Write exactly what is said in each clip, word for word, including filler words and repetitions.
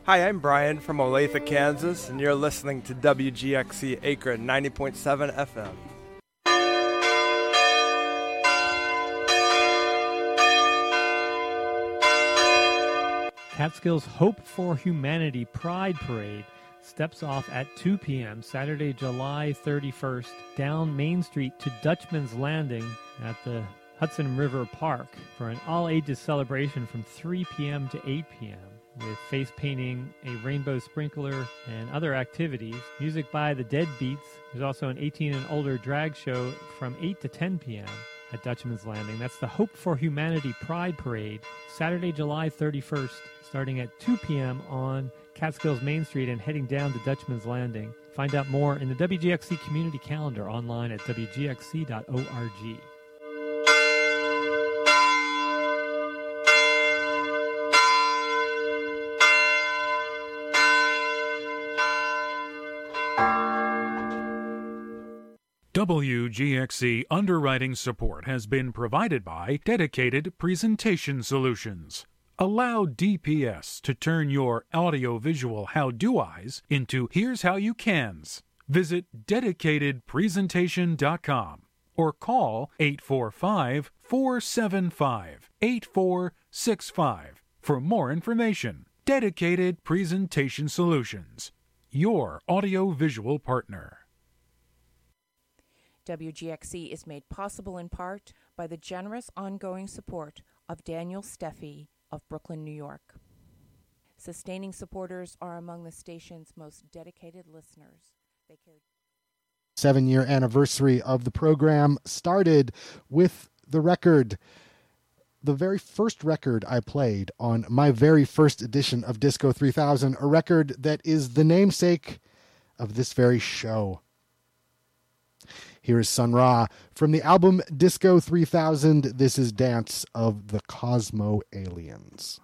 Hi, I'm Brian from Olathe, Kansas, and you're listening to W G X C Akron ninety point seven F M. Catskills Hope for Humanity Pride Parade steps off at two p.m. Saturday, July thirty-first, down Main Street to Dutchman's Landing at the Hudson River Park for an all-ages celebration from three p.m. to eight p.m. with face painting, a rainbow sprinkler, and other activities. Music by the Dead Beats. There's also an eighteen and older drag show from eight to ten p.m. at Dutchman's Landing. That's the Hope for Humanity Pride Parade, Saturday, July thirty-first, starting at two p.m. on Catskills Main Street and heading down to Dutchman's Landing. Find out more in the W G X C community calendar online at w g x c dot org. W G X C underwriting support has been provided by Dedicated Presentation Solutions. Allow D P S to turn your audiovisual how-do-eyes into here's how you cans. Visit dedicated presentation dot com or call eight four five, four seven five, eight four six five for more information. Dedicated Presentation Solutions, your audiovisual partner. W G X C is made possible in part by the generous ongoing support of Daniel Steffi of Brooklyn, New York. Sustaining supporters are among the station's most dedicated listeners. They care. Seven-year anniversary of the program started with the record, the very first record I played on my very first edition of Disco three thousand, a record that is the namesake of this very show. Here is Sun Ra from the album Disco three thousand. This is Dance of the Cosmo Aliens.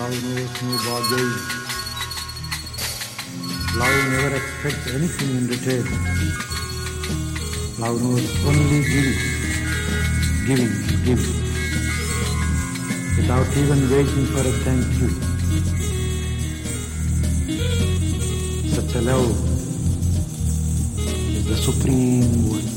Love knows no bargain. Love never expects anything in return. Love knows only giving, giving, giving, without even waiting for a thank you. Such a love is the supreme one.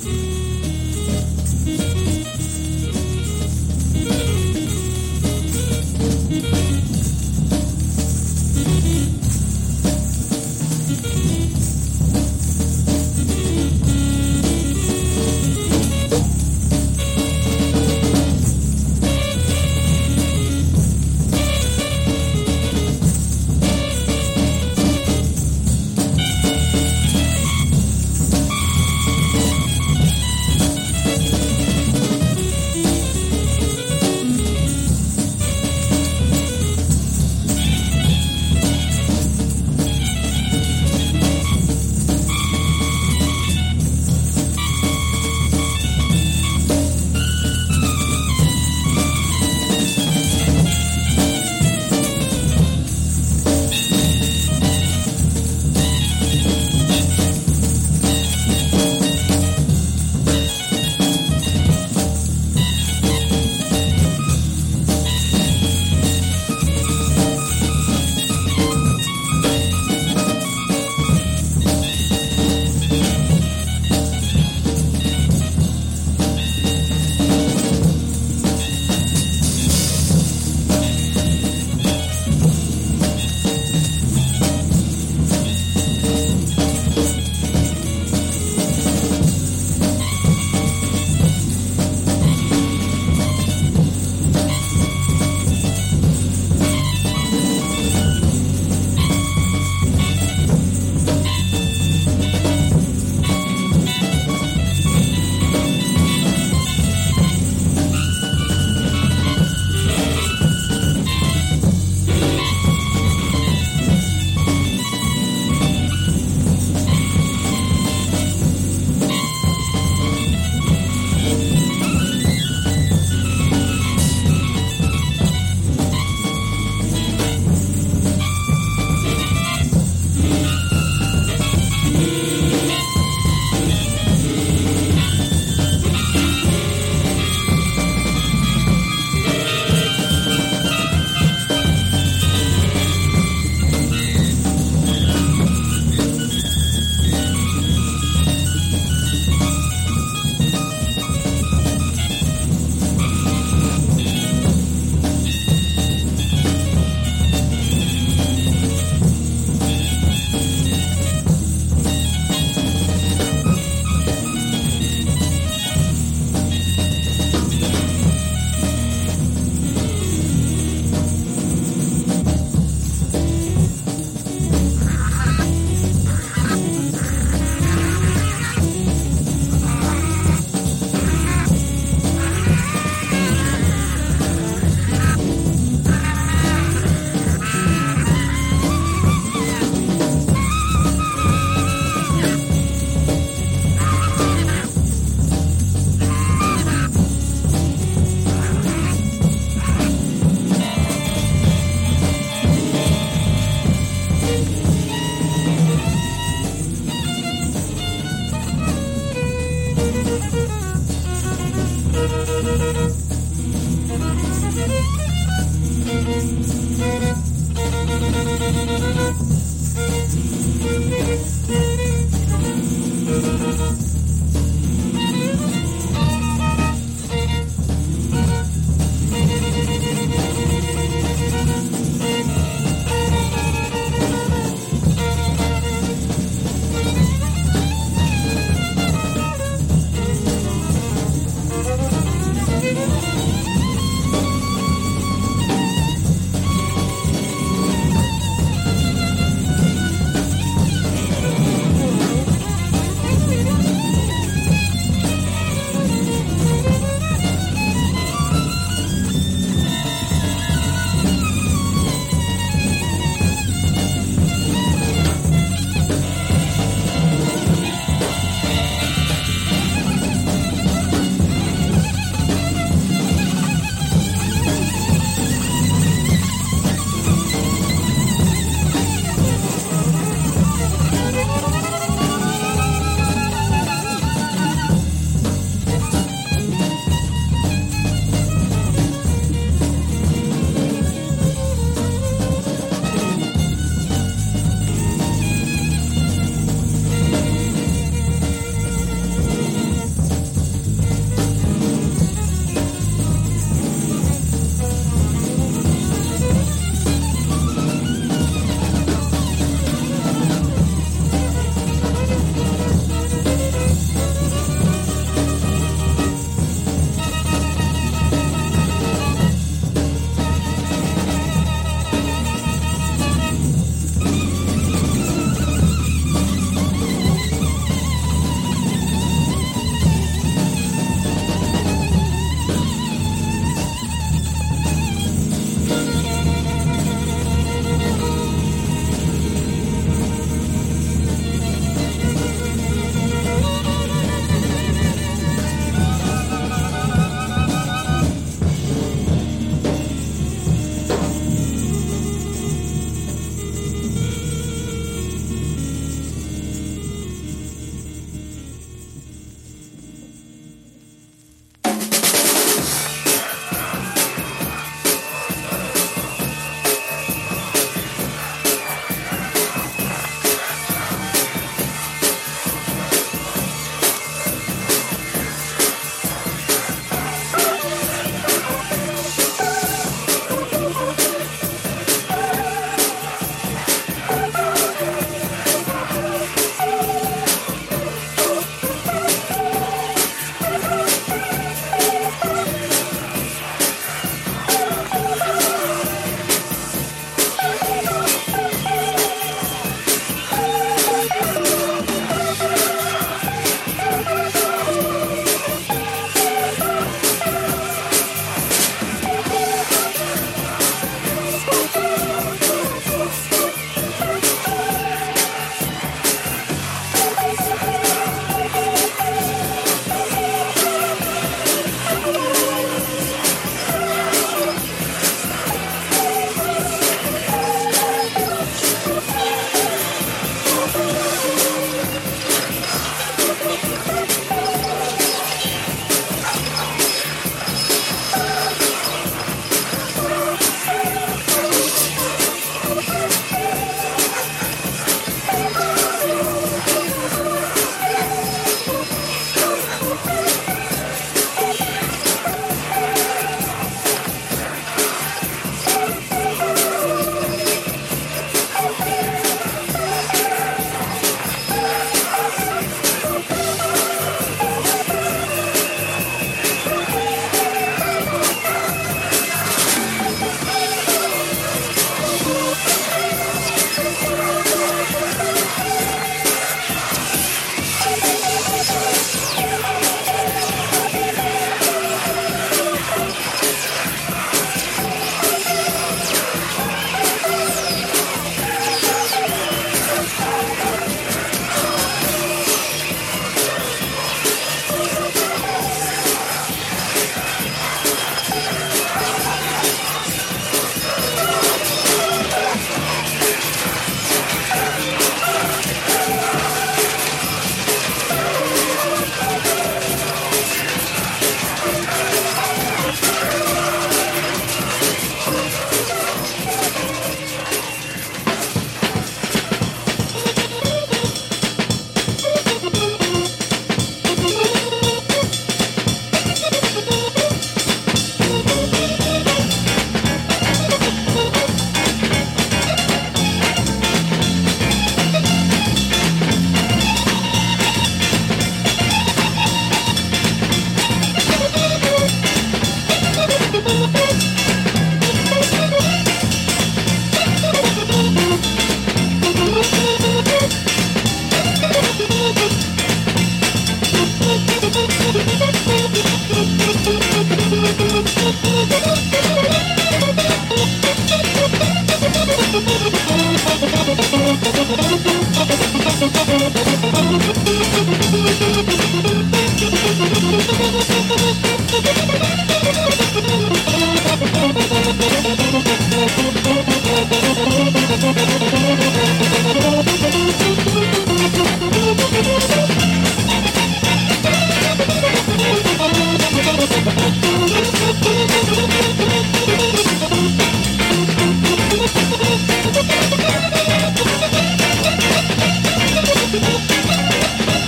Thank you.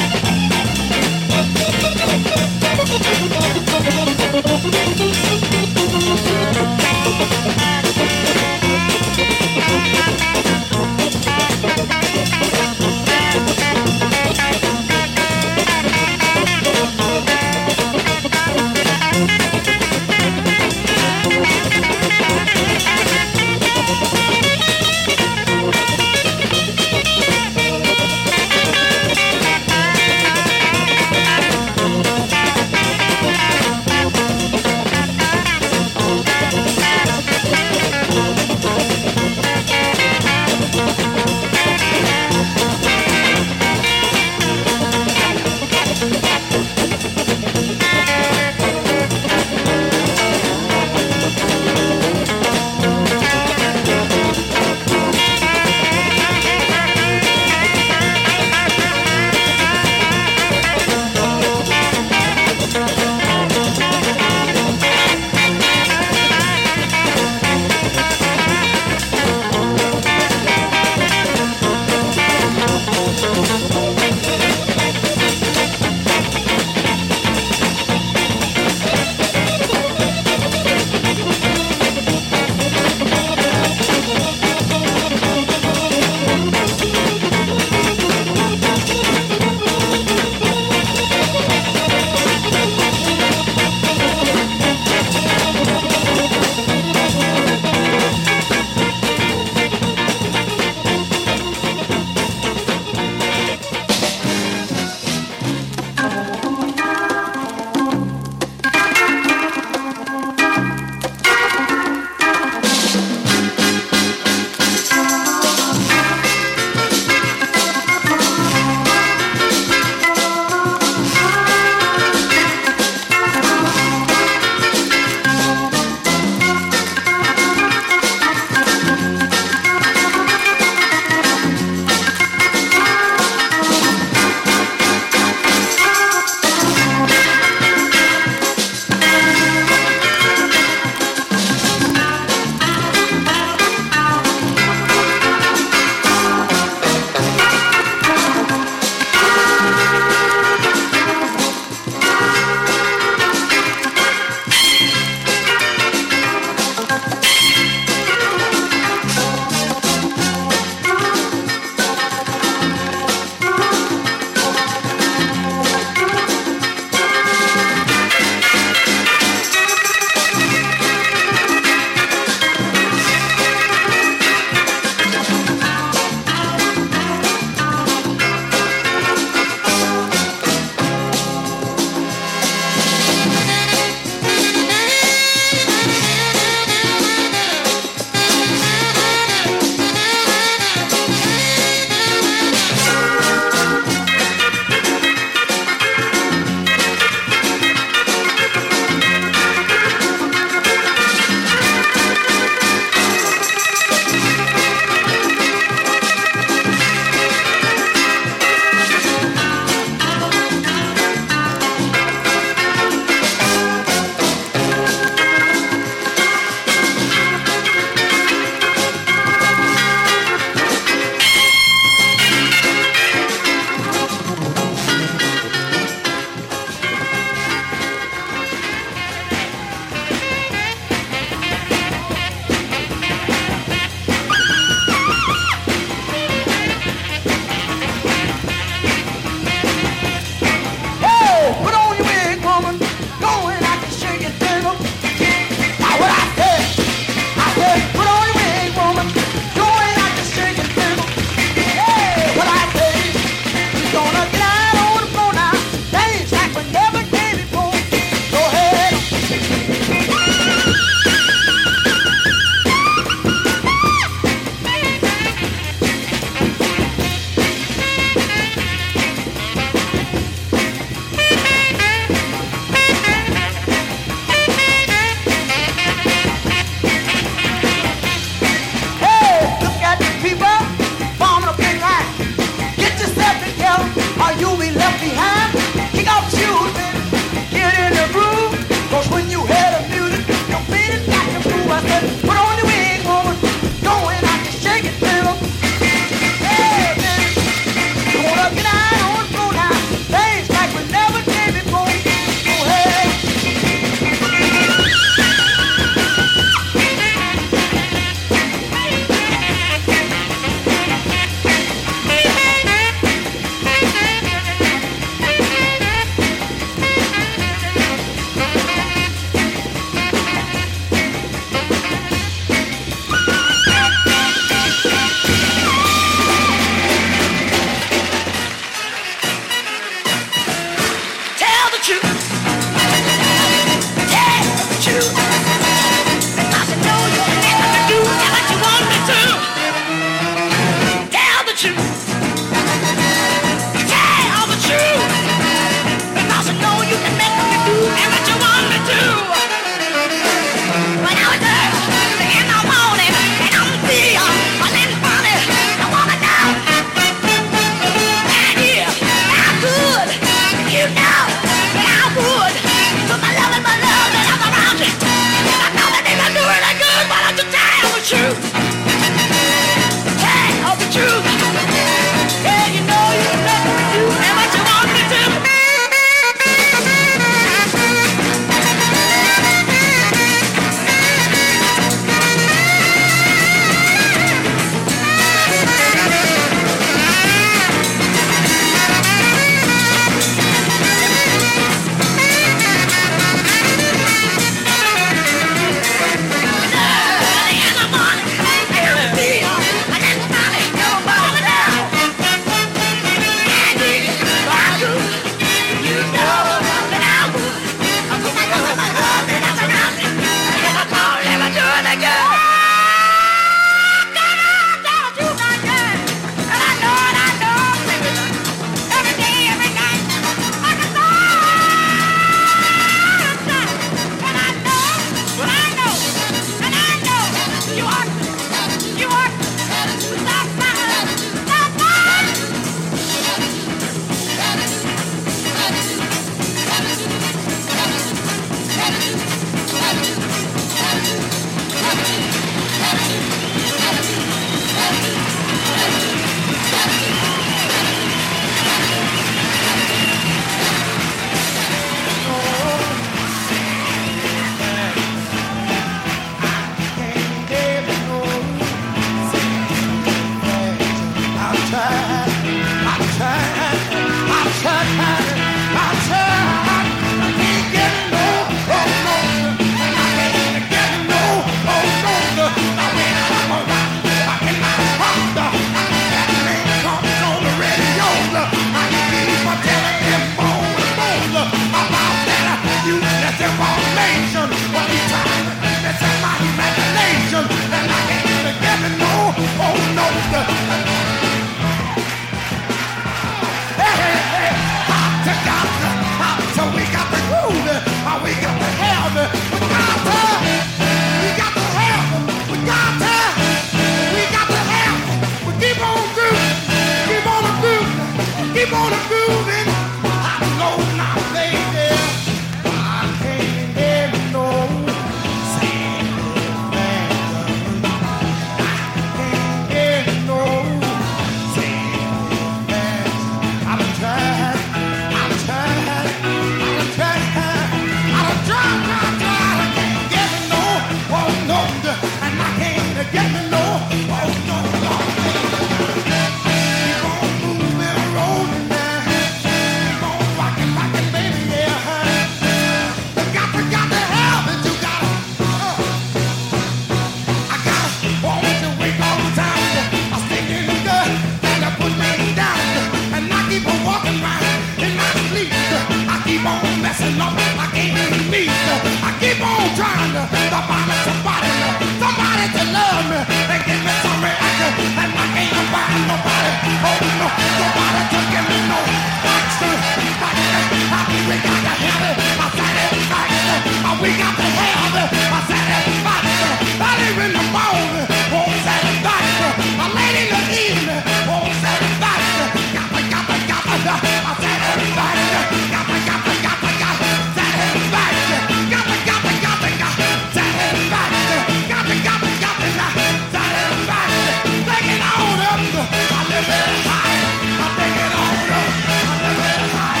somebody, somebody, somebody to love me and give me some reaction. And I ain't about nobody, oh no, nobody to give me no action. We got to have it, I said it, we got to have it, I said it, early in the morning, oh satisfaction, a late in the evening, oh satisfaction, got to, got to, got to, I said it, got to, got to, got to, got to, got to, satisfaction, got to, got to, got to, got to, satisfaction, got to, got to, got to, satisfaction, take it on up, I live it high, I take it on up, I live it high.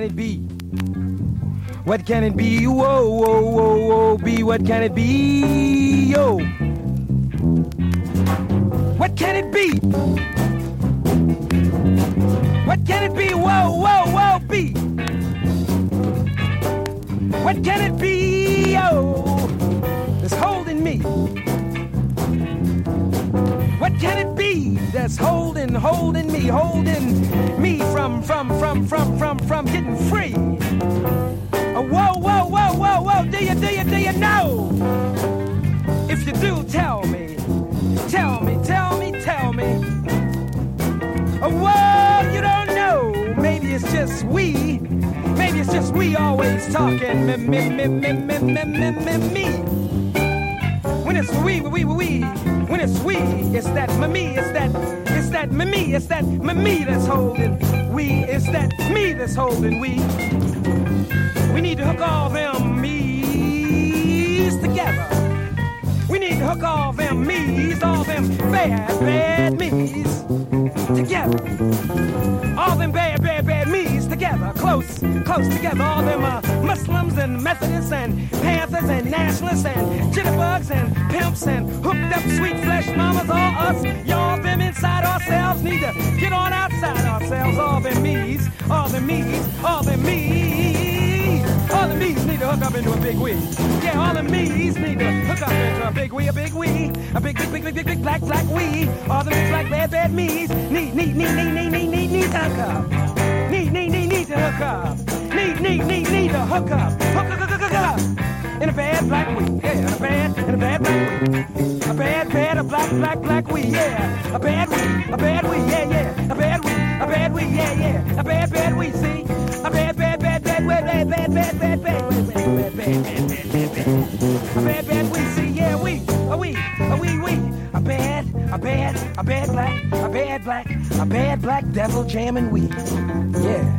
it be? What can it be? Whoa, whoa, whoa, whoa, be. What can it be? Yo. What can it be? What can it be? Whoa, whoa, whoa, be. What can it be? Oh, that's holding me. What can it be that's holding, holding me, holding me from, from, from, from, from, from getting free? Oh, whoa, whoa, whoa, whoa, whoa, do you, do you, do you know? If you do, tell me, tell me, tell me, tell me. Oh, whoa, you don't know. Maybe it's just we. Maybe it's just we always talking me, me, me, me, me, me, me, me, me. When it's we, we, we, we. When it's we, it's that me, it's that, it's that me, it's that me that's holding we. It's that me that's holding we. We need to hook all them me's together. We need to hook all them me's, all them bad, bad me's together. All them bad, bad, bad me's together. Close, close together. All them uh, Muslims and Methodists and Panthers and Nationalists and jitterbugs and pimps and hooked up sweet flesh mamas. All us, y'all them inside ourselves need to get on outside ourselves. All them me's, all them me's, all them me's. All the me's need to hook up into a big we. Yeah, all the me's need to hook up into a big we, a big we, a big, big, big, big, big, big black, black we. All the big black, bad, bad me's need, need, need, need, need, need, need, need to hook up. Need, need, need, need to hook up. Need, need, need, need to hook up. Hook, hook, hook, hook up. In a bad black we, yeah, in a bad, in a bad black we. A bad, bad, a black, black, black we, yeah. A bad we, a bad we, yeah, yeah. A bad we, a bad we, yeah, yeah. A bad, bad we, see. A bad, bad, bad, bad, bad, bad, bad, bad, bad, bad, bad, bad, bad, bad, bad, bad. A bad, bad we, see, yeah, we, a we, a we, we. A bad, a bad, a bad black, a bad black, a bad black devil jamming we. Yeah.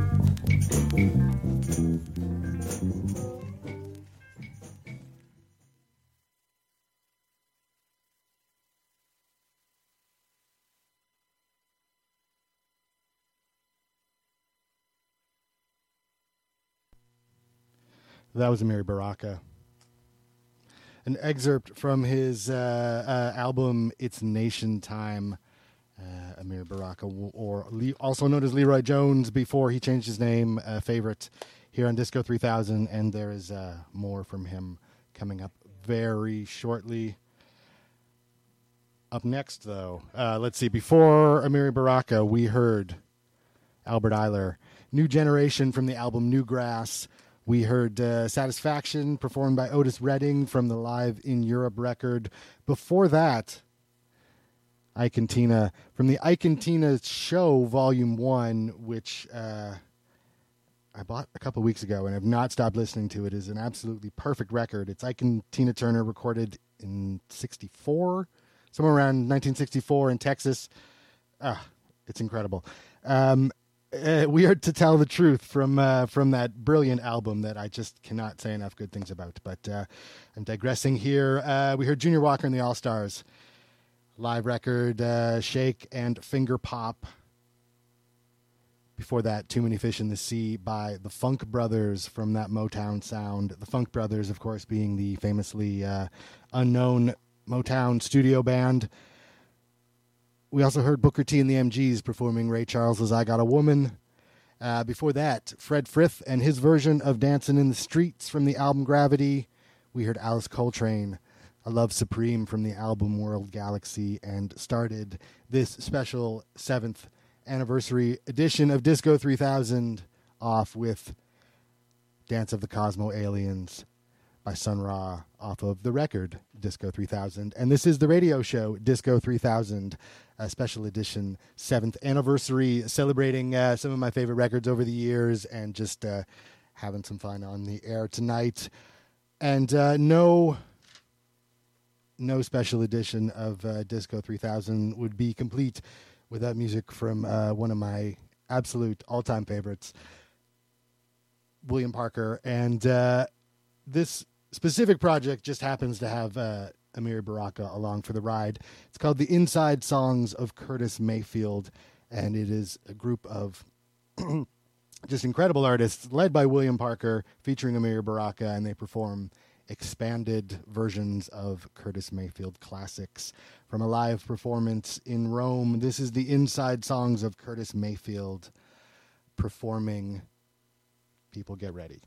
That was Amiri Baraka. An excerpt from his uh, uh, album It's Nation Time. Uh, Amiri Baraka, or Le- also known as Leroy Jones before he changed his name, uh, favorite here on Disco three thousand, and there is uh, more from him coming up very shortly. Up next, though, uh, let's see, before Amiri Baraka, we heard Albert Ayler, New Generation from the album New Grass. We heard uh, Satisfaction performed by Otis Redding from the Live in Europe record. Before that, Ike and Tina from the Ike and Tina Show Volume one, which uh, I bought a couple weeks ago and have not stopped listening to. It is an absolutely perfect record. It's Ike and Tina Turner recorded in sixty-four, somewhere around nineteen sixty-four in Texas. Ah, it's incredible. Um, Uh, we are To Tell the Truth from uh, from that brilliant album that I just cannot say enough good things about. But uh, I'm digressing here. Uh, we heard Junior Walker and the All-Stars. Live record, uh, Shake and Finger Pop. Before that, Too Many Fish in the Sea by the Funk Brothers from that Motown sound. The Funk Brothers, of course, being the famously uh, unknown Motown studio band. We also heard Booker T and the M Gs performing Ray Charles's I Got a Woman. Uh, before that, Fred Frith and his version of Dancing in the Streets from the album Gravity. We heard Alice Coltrane, A Love Supreme from the album World Galaxy, and started this special seventh anniversary edition of Disco three thousand off with Dance of the Cosmo Aliens by Sun Ra off of the record Disco three thousand. And this is the radio show Disco three thousand, a special edition seventh anniversary, celebrating uh, some of my favorite records over the years and just uh, having some fun on the air tonight. And uh, no no special edition of uh, Disco three thousand would be complete without music from uh, one of my absolute all-time favorites, William Parker. And uh, this specific project just happens to have uh, Amiri Baraka along for the ride. It's called The Inside Songs of Curtis Mayfield, and it is a group of just incredible artists, led by William Parker, featuring Amiri Baraka, and they perform expanded versions of Curtis Mayfield classics from a live performance in Rome. This is the inside songs of Curtis Mayfield performing People Get Ready.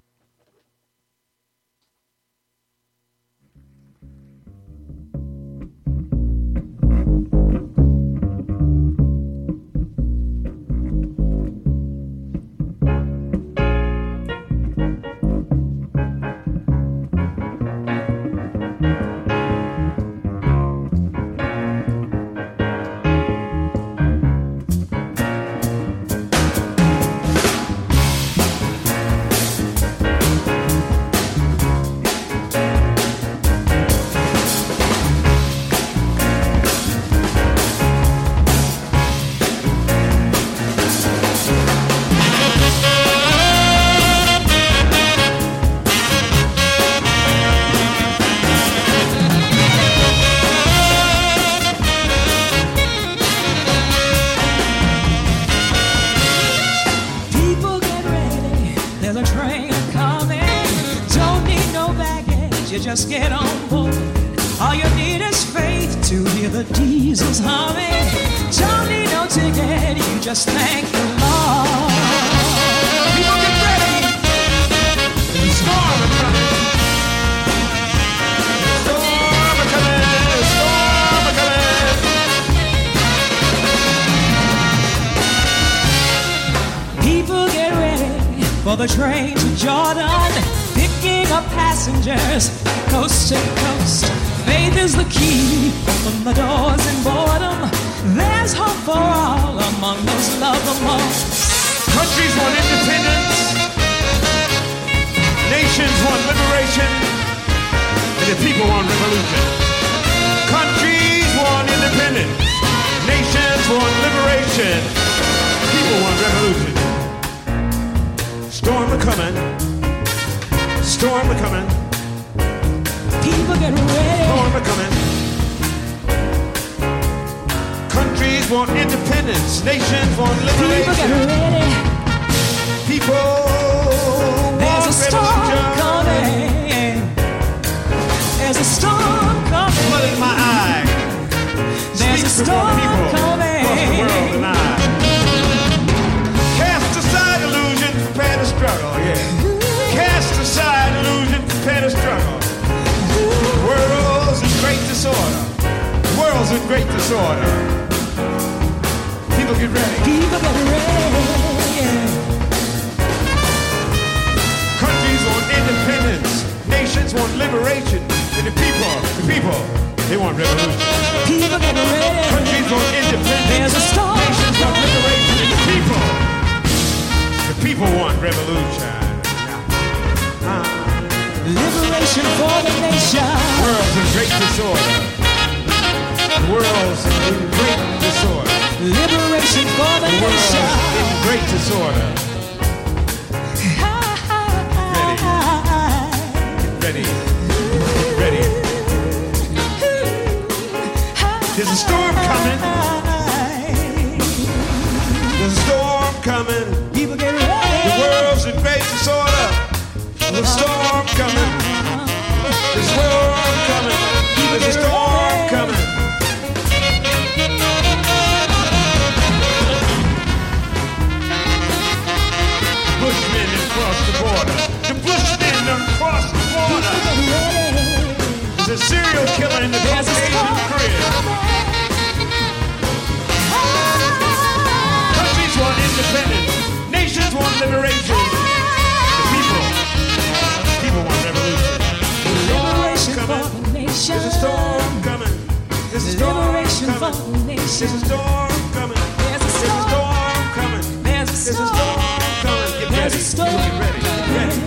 Just get on board. All you need is faith to hear the diesels humming. Don't need no ticket, you just thank the Lord. People get ready. The storm is coming. The storm is coming. The storm is coming. People get ready for the train to Jordan, picking up passengers coast to coast. Faith is the key, open the doors and boredom. There's hope for all among those loved the most. Countries want independence, nations want liberation, and the people want revolution. Countries want independence, nations want liberation, people want revolution. Storm a coming, storm a coming. People get ready. Storm a coming. Countries want independence, nations want liberation. People get ready. People There's want a storm revolution. coming. There's a storm coming. Blood in my eye. There's a Speaks storm before people coming. across the world and I. Cast aside illusion, prepare to struggle. Yeah. Cast aside illusion, prepare to struggle. World's in great disorder. World's in great disorder. People get ready. People get ready. Countries want independence. Nations want liberation. And the people, the people, they want revolution. People get ready. Countries want independence. There's a storm. Nations want liberation. And the people, the people want revolution. Liberation for the nation. World's in great disorder. World's in great disorder. Liberation for the, the nation. World's in great disorder. Ready. Get ready. There's a storm coming. There's a storm coming. People get ready. The world's in great disorder. There's a storm coming. There's a storm coming. There's a storm coming. Bushmen across the border. The Bushmen across the border. There's a serial killer in the Caucasian crib. Countries want independence. Nations want liberation. People want revolution. Liberation for the nation. There's a storm coming. There's a storm Liberation for coming. the nation. There's a storm coming. There's a storm coming. There's a There's a storm coming. Get There's ready. a storm Get ready. Get ready.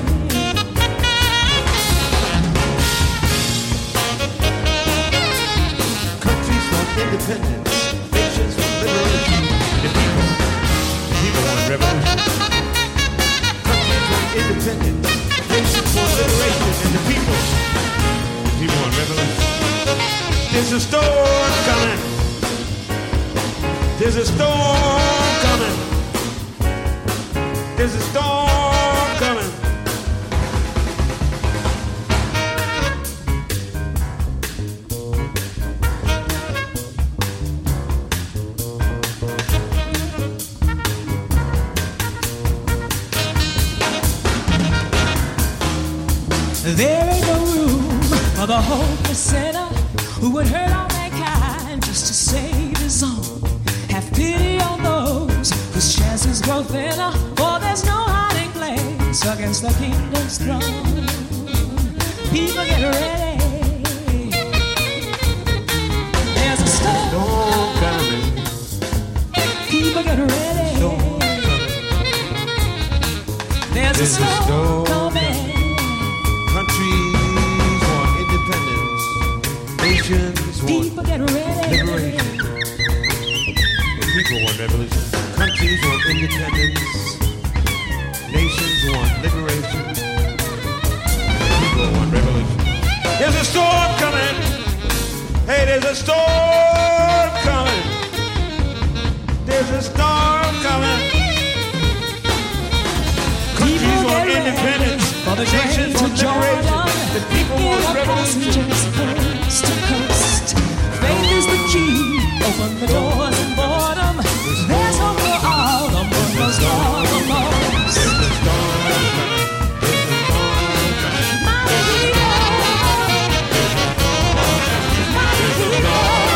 Countries want independence. Nations want liberation. The people. The people want revolution. Countries want independence. Nations want liberation. And the people. The people want revolution. There's a storm coming. There's a storm coming. There's a storm coming. There ain't no room for the hopeless sinner who would hurt all mankind just to save his own. Have pity on those whose chances grow thinner, for there's no hiding place against the kingdom's throne. People get ready. There's a storm coming. People get ready. There's a storm coming. Countries want independence. Nations want people get ready. Liberation. And people want revolution. Countries want independence. Nations want liberation. People want revolution. There's a storm coming. Hey, there's a storm coming. There's a storm coming. Countries want independence. For the train to Jordan, the people want revolution. Coast to coast. Faith is the key. Open the doors and boredom. There's hope for all among those foremost. There's a storm coming. There's a storm coming. My hero. My hero.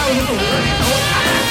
I was